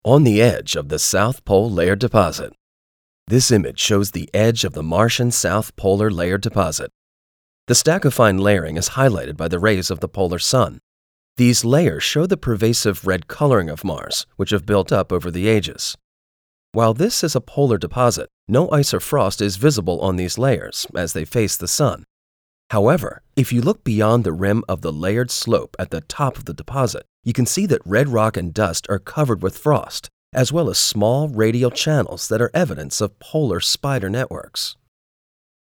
On the edge of the South Pole Layered Deposit. This image shows the edge of the Martian South Polar Layered Deposit. The stack of fine layering is highlighted by the rays of the polar sun. These layers show the pervasive red coloring of Mars, which have built up over the ages. While this is a polar deposit, no ice or frost is visible on these layers as they face the sun. However, if you look beyond the rim of the layered slope at the top of the deposit, you can see that red rock and dust are covered with frost, as well as small radial channels that are evidence of polar spider networks.